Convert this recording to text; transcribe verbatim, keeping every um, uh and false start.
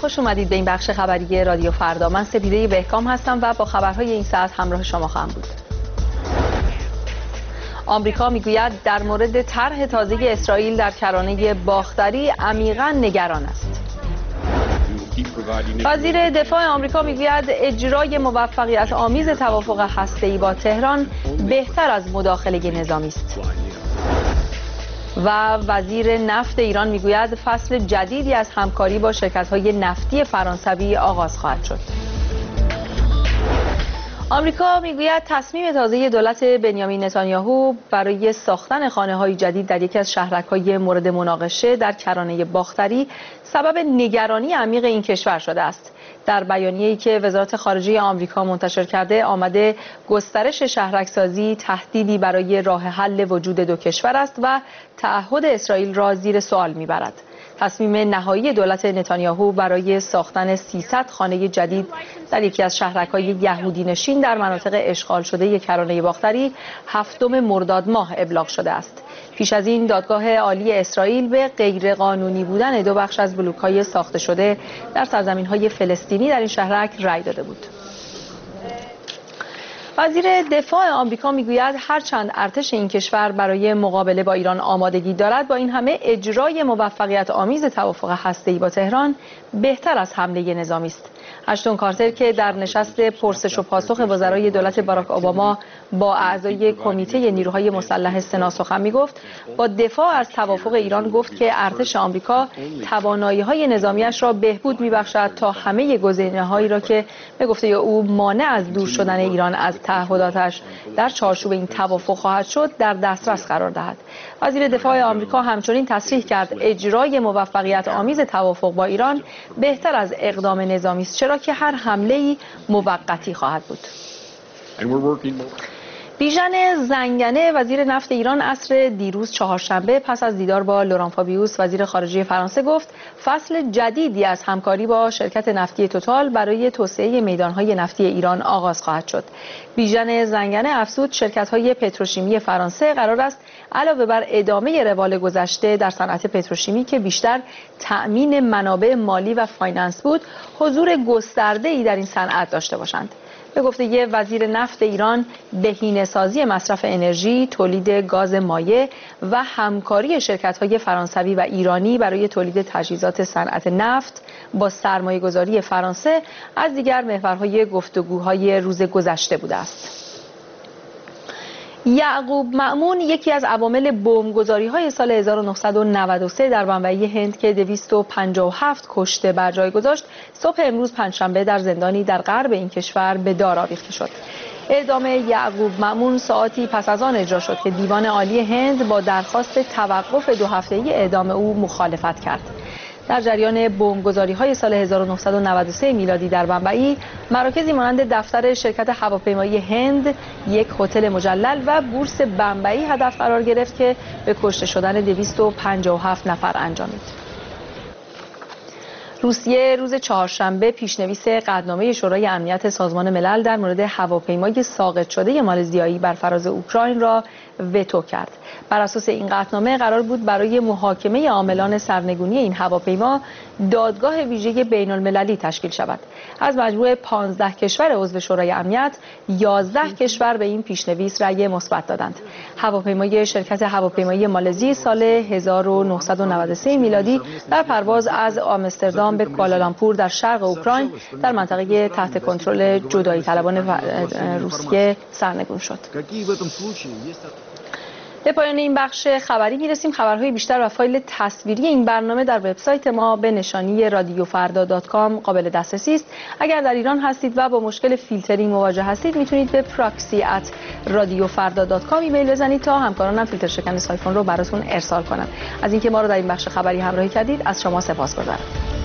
خوش اومدید به این بخش خبری رادیو فردا. من سپیده بهکام هستم و با خبرهای این ساعت همراه شما خواهم بود. آمریکا میگوید در مورد طرح تازه اسرائیل در کرانه باختری عمیقاً نگران است. وزیر دفاع آمریکا میگوید اجرای موفقیت آمیز توافق هسته‌ای با تهران بهتر از مداخله نظامی است. و وزیر نفت ایران میگوید فصل جدیدی از همکاری با شرکت‌های نفتی فرانسوی آغاز خواهد شد. آمریکا میگوید تصمیم تازه دولت بنیامین نتانیاهو برای ساختن خانه‌های جدید در یکی از شهرک‌های مورد مناقشه در کرانه باختری سبب نگرانی عمیق این کشور شده است. در بیانیه‌ای که وزارت خارجه آمریکا منتشر کرده آمده گسترش شهرک‌سازی تهدیدی برای راه حل وجود دو کشور است و تعهد اسرائیل را زیر سوال می‌برد. تصمیم نهایی دولت نتانیاهو برای ساختن سیصد خانه جدید در یکی از شهرک‌های یهودی نشین در مناطق اشغال شده کرانه باختری هفتم مرداد ماه ابلاغ شده است. پیش از این دادگاه عالی اسرائیل به غیرقانونی بودن دو بخش از بلوک‌های ساخته شده در سرزمین‌های فلسطینی در این شهرک رأی داده بود. وزیر دفاع آمریکا میگوید هرچند ارتش این کشور برای مقابله با ایران آمادگی دارد، با این همه اجرای موفقیت آمیز توافق هسته‌ای با تهران بهتر از حمله نظامی است. اشتون کارتر که در نشست پرسش و پاسخ وزرای دولت باراک اوباما با اعضای کمیته نیروهای مسلح سنا سخن میگفت، با دفاع از توافق ایران گفت که ارتش آمریکا توانایی‌های نظامیش را بهبود می‌بخشد تا همه گزینه‌هایی را که به گفته او مانع از دور شدن ایران از تعهداتش در چارچوب این توافق خواهد شد در دسترس قرار دهد. وزیر دفاع آمریکا همچنین تصریح کرد اجرای موفقیت آمیز توافق با ایران بهتر از اقدام نظامی است، چرا که هر حمله‌ای موقتی خواهد بود. بیژن زنگنه وزیر نفت ایران عصر دیروز چهارشنبه پس از دیدار با لوران فابیوس وزیر خارجه فرانسه گفت فصل جدیدی از همکاری با شرکت نفتی توتال برای توسعه میدانهای نفتی ایران آغاز خواهد شد. بیژن زنگنه افزود شرکت‌های پتروشیمی فرانسه قرار است علاوه بر ادامه روال گذشته در صنعت پتروشیمی که بیشتر تأمین منابع مالی و فایننس بود، حضور گسترده‌ای در این صنعت داشته باشند. به گفته وزیر نفت ایران، بهینه‌سازی مصرف انرژی، تولید گاز مایع و همکاری شرکت‌های فرانسوی و ایرانی برای تولید تجهیزات صنعت نفت با سرمایه‌گذاری فرانسه از دیگر محورهای گفتگوهای روز گذشته بوده است. یعقوب مأمون یکی از عوامل بمبگذاری‌های سال هزار و نهصد و نود و سه در بمبئی هند که دویست و پنجاه و هفت کشته بر جای گذاشت، صبح امروز پنجشنبه در زندانی در غرب این کشور به دار آویخته شد. اعدام یعقوب مأمون ساعاتی پس از آن اجرا شد که دیوان عالی هند با درخواست توقف دو هفته‌ای اعدام او مخالفت کرد. در جریان بمبگذاری‌های سال هزار و نهصد و نود و سه میلادی در بمبئی، مراکزی مانند دفتر شرکت هواپیمایی هند، یک هتل مجلل و بورس بمبئی هدف قرار گرفت که به کشته شدن دویست و پنجاه و هفت نفر انجامید. روسیه روز چهارشنبه پیشنویس قطعنامه شورای امنیت سازمان ملل در مورد هواپیمای ساقط شده مالزیایی بر فراز اوکراین را وتو کرد. بر اساس این قطعنامه قرار بود برای محاکمه عاملان سرنگونی این هواپیما دادگاه ویژه بین المللی تشکیل شود. از مجموع پانزده کشور عضو شورای امنیت، یازده کشور به این پیشنویس رأی مثبت دادند. هواپیمای شرکت هواپیمایی مالزی سال هزار و نهصد و نود و سه میلادی در پرواز از آمستردام به کوالالامپور در شرق اوکراین در منطقه تحت کنترل جدایی طلبان روسیه سرنگون شد. به پایان این بخش خبری میرسیم. خبرهای بیشتر و فایل تصویری این برنامه در وبسایت ما به نشانی رادیو فردا دات کام قابل دسترسی است. اگر در ایران هستید و با مشکل فیلترینگ مواجه هستید، میتونید به پراکسی ات رادیو فردا دات کام ایمیل بزنید تا همکارانم فیلتر شکن سایفون رو براتون ارسال کنند. از اینکه ما رو در این بخش خبری همراهی کردید از شما سپاسگزارم.